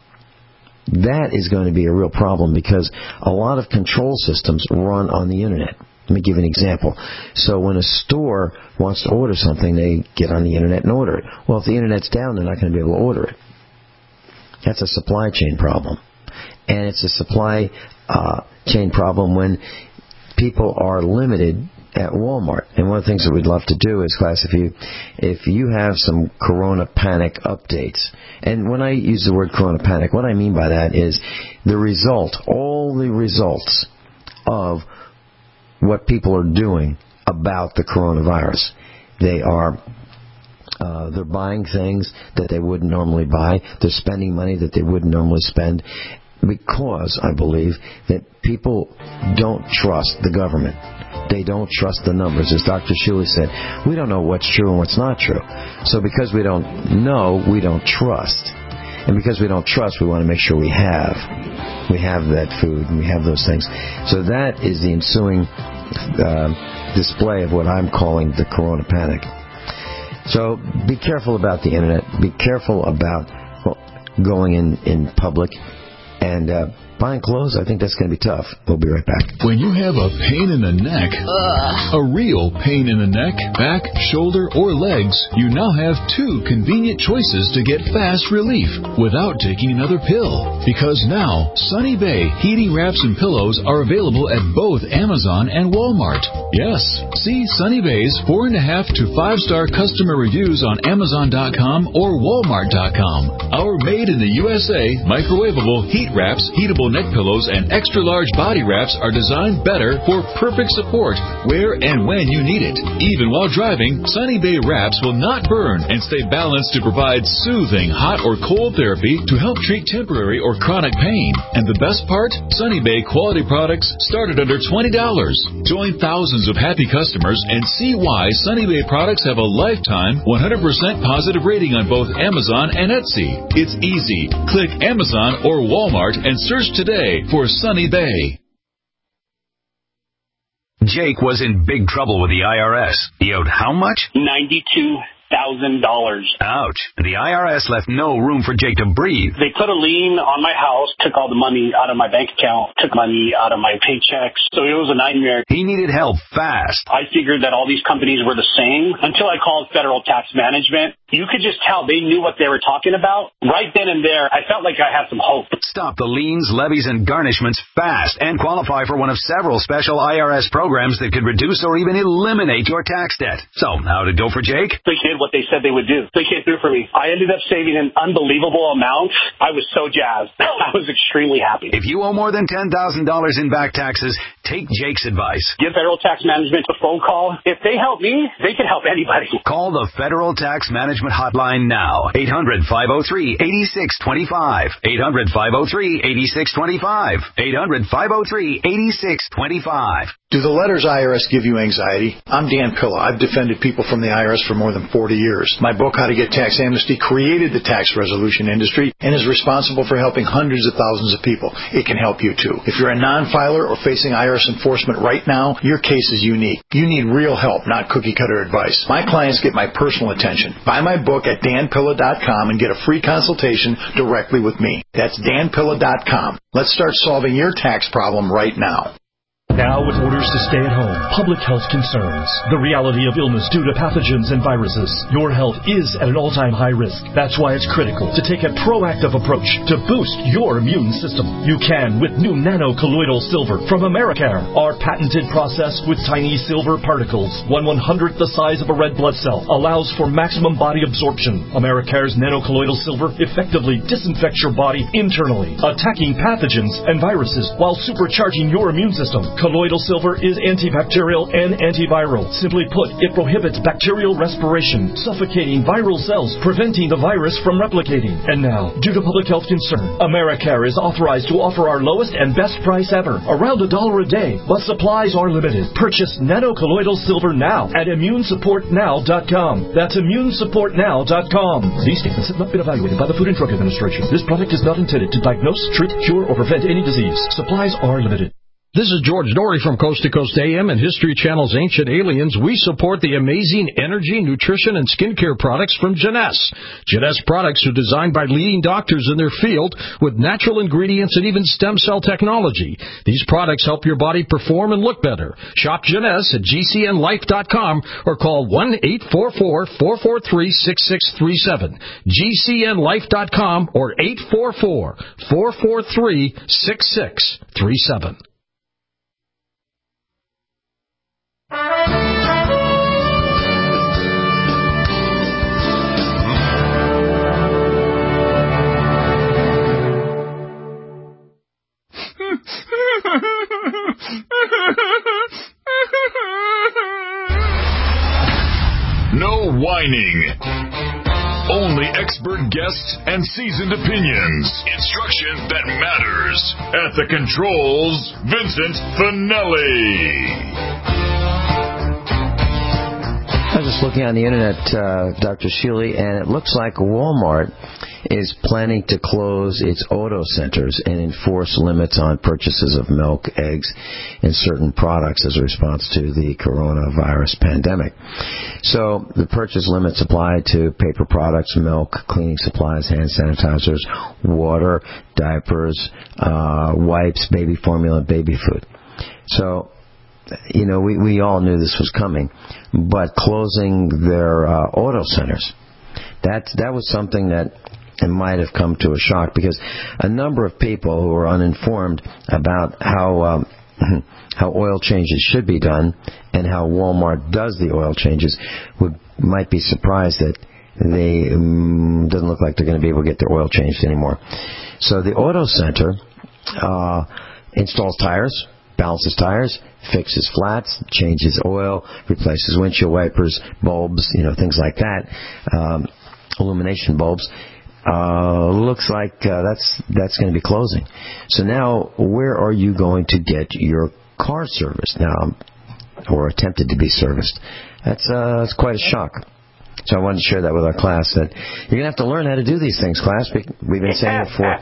Speaker 3: that is going to be a real problem because a lot of control systems run on the internet. Let me give you an example. So when a store wants to order something, they get on the internet and order it. Well, if the internet's down, they're not going to be able to order it. That's a supply chain problem. And it's a supply uh, chain problem when people are limited at Walmart. And one of the things that we'd love to do is, class, if you if you have some Corona Panic updates, and when I use the word Corona Panic, what I mean by that is the result, all the results of what people are doing about the coronavirus. They are uh, they're buying things that they wouldn't normally buy. They're spending money that they wouldn't normally spend because, I believe, that people don't trust the government. They don't trust the numbers. As Doctor Shuley said, we don't know what's true and what's not true. So because we don't know, we don't trust. And because we don't trust, we want to make sure we have. We have that food and we have those things. So that is the ensuing uh, display of what I'm calling the Corona Panic. So be careful about the internet. Be careful about well, going in, in public. And uh, buying clothes, I think that's going to be tough. We'll be right back.
Speaker 13: When you have a pain in the neck, Ugh. a real pain in the neck, back, shoulder, or legs, you now have two convenient choices to get fast relief without taking another pill. Because now, Sunny Bay heating wraps and pillows are available at both Amazon and Walmart. Yes, see Sunny Bay's four and a half to five star customer reviews on Amazon dot com or Walmart dot com. Our made in the U S A microwavable heat wraps, heatable neck pillows, and extra-large body wraps are designed better for perfect support where and when you need it. Even while driving, Sunny Bay wraps will not burn and stay balanced to provide soothing hot or cold therapy to help treat temporary or chronic pain. And the best part? Sunny Bay quality products start at under twenty dollars. Join thousands of happy customers and see why Sunny Bay products have a lifetime one hundred percent positive rating on both Amazon and Etsy. It's easy. Click Amazon or Walmart and search today for Sunny Bay.
Speaker 14: Jake was in big trouble with the I R S. He owed how much?
Speaker 15: ninety-two thousand dollars.
Speaker 14: Ouch. The I R S left no room for Jake to breathe.
Speaker 15: They put a lien on my house, took all the money out of my bank account, took money out of my paychecks. So it was a nightmare.
Speaker 14: He needed help fast.
Speaker 15: I figured that all these companies were the same until I called Federal Tax Management. You could just tell they knew what they were talking about. Right then and there, I felt like I had some hope.
Speaker 14: Stop the liens, levies, and garnishments fast and qualify for one of several special I R S programs that could reduce or even eliminate your tax debt. So, how'd it go for Jake?
Speaker 15: They did what they said they would do. They came through for me. I ended up saving an unbelievable amount. I was so jazzed. I was extremely happy.
Speaker 14: If you owe more than ten thousand dollars in back taxes, take Jake's advice.
Speaker 15: Give Federal Tax Management a phone call. If they help me, they can help anybody.
Speaker 14: Call the Federal Tax Management Hotline now. eight hundred, five oh three, eight six two five. eight hundred, five oh three, eight six two five. eight hundred, five oh three, eight six two five.
Speaker 8: Do the letters I R S give you anxiety? I'm Dan Pilla. I've defended people from the I R S for more than forty forty years. My book, How to Get Tax Amnesty, created the tax resolution industry and is responsible for helping hundreds of thousands of people. It can help you too. If you're a non-filer or facing I R S enforcement right now, your case is unique. You need real help, not cookie-cutter advice. My clients get my personal attention. Buy my book at dan pilla dot com and get a free consultation directly with me. That's dan pilla dot com. Let's start solving your tax problem right now.
Speaker 5: Now with orders to stay at home, public health concerns, the reality of illness due to pathogens and viruses, your health is at an all-time high risk. That's why it's critical to take a proactive approach to boost your immune system. You can with new nano-colloidal silver from Americare. Our patented process with tiny silver particles, one one-hundredth the size of a red blood cell, allows for maximum body absorption. Americare's nano-colloidal silver effectively disinfects your body internally, attacking pathogens and viruses while supercharging your immune system. Colloidal silver is antibacterial and antiviral. Simply put, it prohibits bacterial respiration, suffocating viral cells, preventing the virus from replicating. And now, due to public health concern, Americare is authorized to offer our lowest and best price ever, around a dollar a day, but supplies are limited. Purchase nano-colloidal silver now at immune support now dot com. That's immune support now dot com. These statements have not been evaluated by the Food and Drug Administration. This product is not intended to diagnose, treat, cure, or prevent any disease. Supplies are limited.
Speaker 7: This is George Norrie from Coast to Coast A M and History Channel's Ancient Aliens. We support the amazing energy, nutrition, and skincare products from Jeunesse. Jeunesse products are designed by leading doctors in their field with natural ingredients and even stem cell technology. These products help your body perform and look better. Shop Jeunesse at G C N life dot com or call one eight four four, four four three, six six three seven. G C N life dot com or eight four four, four four three, six six three seven.
Speaker 2: No whining. Only expert guests and seasoned opinions. Instruction that matters. At the controls, Vincent Finelli.
Speaker 3: I was just looking on the internet, uh, Doctor Shealy, and it looks like Walmart is planning to close its auto centers and enforce limits on purchases of milk, eggs, and certain products as a response to the coronavirus pandemic. So the purchase limits apply to paper products, milk, cleaning supplies, hand sanitizers, water, diapers, uh, wipes, baby formula, baby food. So, you know, we, we all knew this was coming, but closing their uh, auto centers, that, that was something that it might have come to a shock, because a number of people who are uninformed about how um, how oil changes should be done and how Walmart does the oil changes would might be surprised that they um, doesn't look like they're going to be able to get their oil changed anymore. So the auto center uh, installs tires, balances tires, fixes flats, changes oil, replaces windshield wipers, bulbs, you know, things like that, um, illumination bulbs. Uh, looks like uh, that's that's going to be closing. So now, where are you going to get your car serviced now, or attempted to be serviced? That's uh, that's quite a shock. So I wanted to share that with our class, that you're going to have to learn how to do these things, class. We've been saying it for.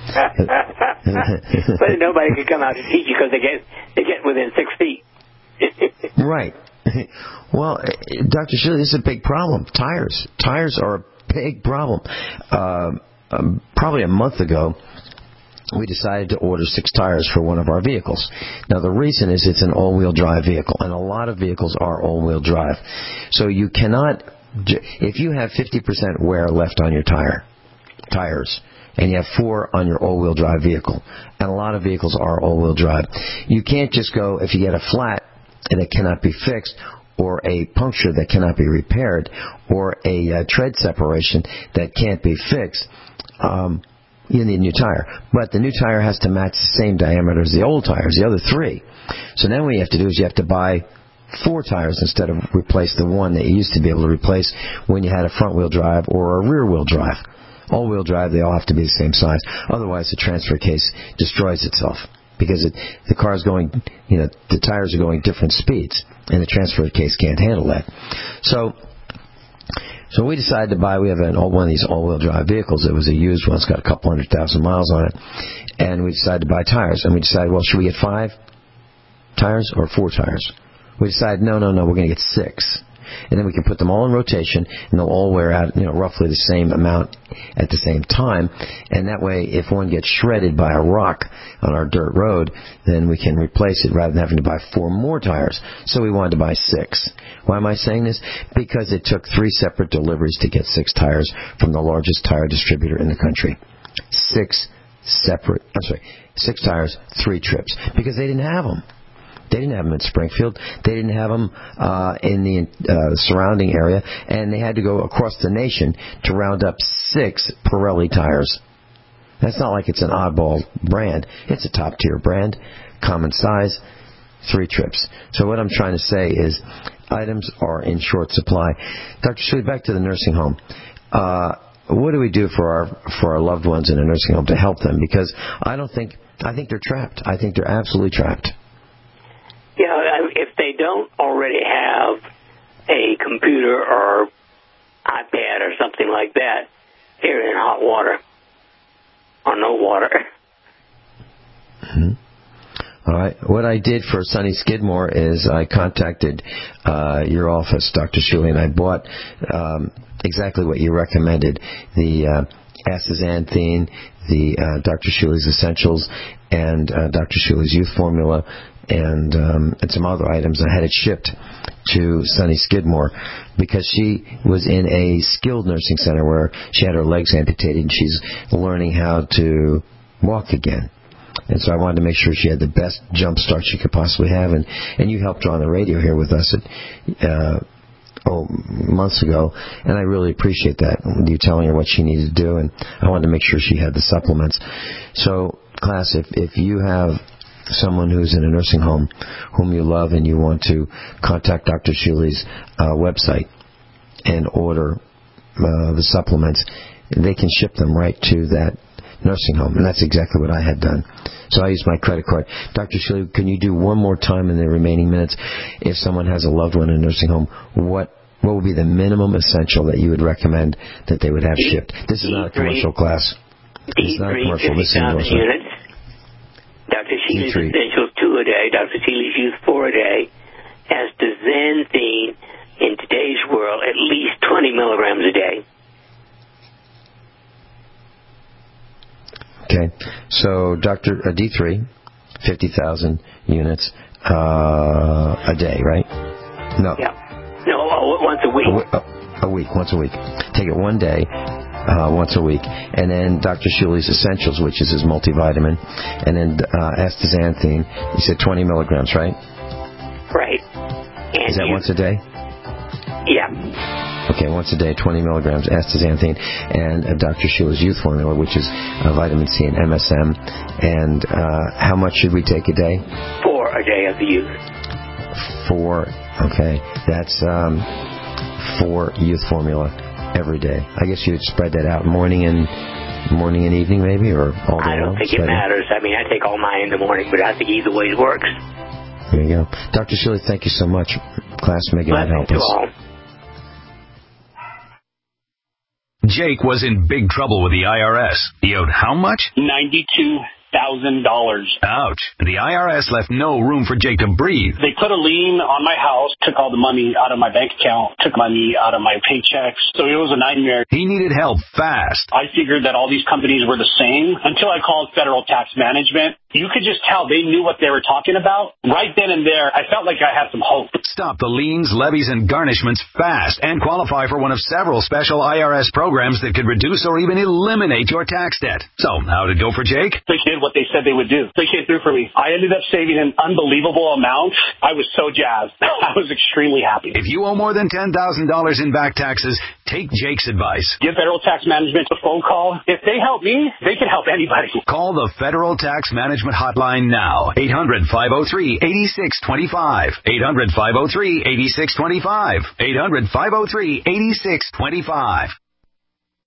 Speaker 4: But nobody could come out to teach you because they get they get within six feet.
Speaker 3: Right. Well, Doctor Shirley, this is a big problem. Tires. Tires are a big problem. Uh, um, probably a month ago, we decided to order six tires for one of our vehicles. Now, the reason is it's an all-wheel drive vehicle, and a lot of vehicles are all-wheel drive. So you cannot, if you have fifty percent wear left on your tire, tires, and you have four on your all-wheel drive vehicle, and a lot of vehicles are all-wheel drive, you can't just go, if you get a flat and it cannot be fixed, or a puncture that cannot be repaired, or a uh, tread separation that can't be fixed, um, you need a new tire. But the new tire has to match the same diameter as the old tires, the other three. So then what you have to do is you have to buy four tires instead of replace the one that you used to be able to replace when you had a front-wheel drive or a rear-wheel drive. All-wheel drive, they all have to be the same size. Otherwise, the transfer case destroys itself, because it, the car's going, you know, the tires are going different speeds, and the transfer case can't handle that. So, So we decided to buy, we have an, one of these all-wheel drive vehicles. It was a used one. It's got a couple hundred thousand miles on it. And we decided to buy tires. And we decided, well, should we get five tires or four tires? We decided, no, no, no, we're going to get six. And then we can put them all in rotation, and they'll all wear out, you know, roughly the same amount at the same time. And that way, if one gets shredded by a rock on our dirt road, then we can replace it rather than having to buy four more tires. So we wanted to buy six. Why am I saying this? Because it took three separate deliveries to get six tires from the largest tire distributor in the country. Six separate, I'm sorry, six tires, three trips. Because they didn't have them. They didn't have them in Springfield. They didn't have them uh, in the uh, surrounding area. And they had to go across the nation to round up six Pirelli tires. That's not like it's an oddball brand. It's a top-tier brand, common size, three trips. So what I'm trying to say is items are in short supply. Doctor Shui, back to the nursing home. Uh, what do we do for our for our loved ones in a nursing home to help them? Because I don't think, I think they're trapped. I think they're absolutely trapped.
Speaker 4: Yeah, if they don't already have a computer or iPad or something like that, they're in hot water or no water.
Speaker 3: Mm-hmm. All right. What I did for Sonny Skidmore is I contacted uh, your office, Doctor Shuley, and I bought um, exactly what you recommended, the uh, astaxanthin, the uh, Doctor Shuley's Essentials, and uh, Doctor Shuley's Youth Formula, and um, and some other items. I had it shipped to Sonny Skidmore because she was in a skilled nursing center where she had her legs amputated and she's learning how to walk again. And so I wanted to make sure she had the best jump start she could possibly have. And, and you helped her on the radio here with us at, uh, oh, months ago, and I really appreciate that, you telling her what she needed to do. And I wanted to make sure she had the supplements. So, class, if, if you have someone who's in a nursing home whom you love and you want to contact Doctor Shuley's uh, website and order uh, the supplements, they can ship them right to that nursing home. And that's exactly what I had done. So I used my credit card. Doctor Shuley, can you do one more time in the remaining minutes? If someone has a loved one in a nursing home, what what would be the minimum essential that you would recommend that they would have shipped? This is not a commercial class. This is not a commercial. This is endorsement.
Speaker 4: Doctor Shuley's Essentials two a day, Doctor Shuley's Youth four a day, astaxanthin in today's world at least twenty milligrams a day.
Speaker 3: Okay, so Doctor Uh, D three, fifty thousand units uh, a day, right? No.
Speaker 4: Yeah. No, uh, once a week.
Speaker 3: A, w- a week, once a week. Take it one day. Uh, once a week, and then Doctor Shuley's Essentials, which is his multivitamin, and then uh, astaxanthin. You said twenty milligrams, right?
Speaker 4: Right. And
Speaker 3: is that
Speaker 4: you,
Speaker 3: once a day?
Speaker 4: Yeah.
Speaker 3: Okay, once a day, twenty milligrams astaxanthin, and uh, Doctor Shuley's Youth Formula, which is uh, vitamin C and M S M. And uh, how much should we take a day?
Speaker 4: Four a day of the youth.
Speaker 3: Four. Okay, that's um, four Youth Formula. Every day. I guess you'd spread that out morning and morning and evening, maybe, or all day
Speaker 4: I don't
Speaker 3: long?
Speaker 4: think it matters. I mean, I take all mine in the morning, but I think either way works.
Speaker 3: There you go. Doctor Shuley, thank you so much. Class, may God help us.
Speaker 4: All.
Speaker 14: Jake was in big trouble with the I R S. He owed how much?
Speaker 15: ninety-two thousand dollars.
Speaker 14: Ouch. The I R S left no room for Jake to breathe.
Speaker 15: They put a lien on my house, took all the money out of my bank account, took money out of my paychecks. So it was a nightmare.
Speaker 14: He needed help fast.
Speaker 15: I figured that all these companies were the same until I called Federal Tax Management. You could just tell they knew what they were talking about. Right then and there, I felt like I had some hope.
Speaker 14: Stop the liens, levies, and garnishments fast and qualify for one of several special I R S programs that could reduce or even eliminate your tax debt. So, how did it go for Jake?
Speaker 15: They did what they said they would do. They came through for me. I ended up saving an unbelievable amount. I was so jazzed. I was extremely happy.
Speaker 14: If you owe more than ten thousand dollars in back taxes, take Jake's advice.
Speaker 15: Give Federal Tax Management a phone call. If they help me, they can help anybody.
Speaker 14: Call the Federal Tax Management Hotline now. eight hundred, five oh three, eight six two five. eight hundred, five oh three, eight six two five. eight hundred, five oh three, eight six two five.